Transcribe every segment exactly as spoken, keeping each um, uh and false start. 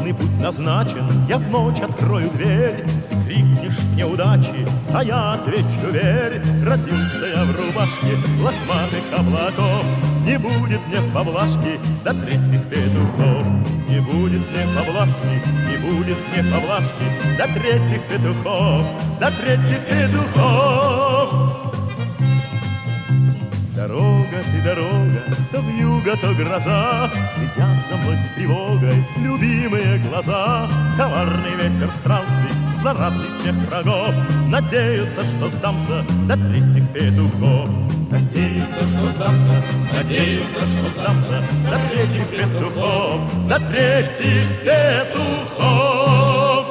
Трудный путь назначен, я в ночь открою дверь. Ты крикнешь мне удачи, а я отвечу верь. Родился я в рубашке лохматых облаков. Не будет мне поблажки до третьих петухов. Не будет мне поблажки, не будет мне поблажки до третьих петухов, до третьих петухов. Дорога ты, дорога, то вьюга, то гроза, следят за мной с тревогой любимые глаза. Коварный ветер странствий, злорадный смех врагов надеются, что сдамся до третьих петухов. Надеются, что сдамся, надеются, что сдамся до третьих петухов, до третьих петухов.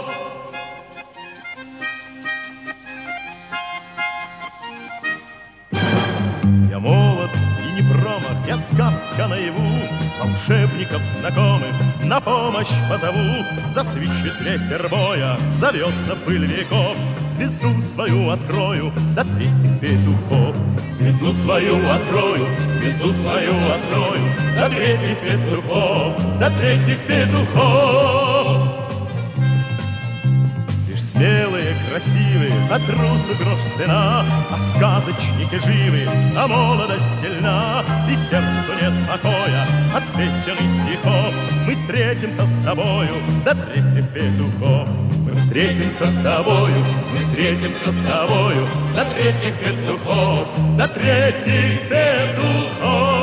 Я молод и не промах, я сказка наяву, волшебников знакомых на помощь позову. Засвищет ветер боя, зовется пыль веков, звезду свою открою до третьих петухов. Звезду свою открою, звезду свою открою до третьих петухов, до третьих петухов. Смелые, красивые, а трусу грош цена, а сказочники живы, а молодость сильна, и сердцу нет покоя от песен и стихов. Мы встретимся с тобою до третьих петухов. Мы встретимся с тобою, мы встретимся с тобою до третьих петухов, до третьих петухов.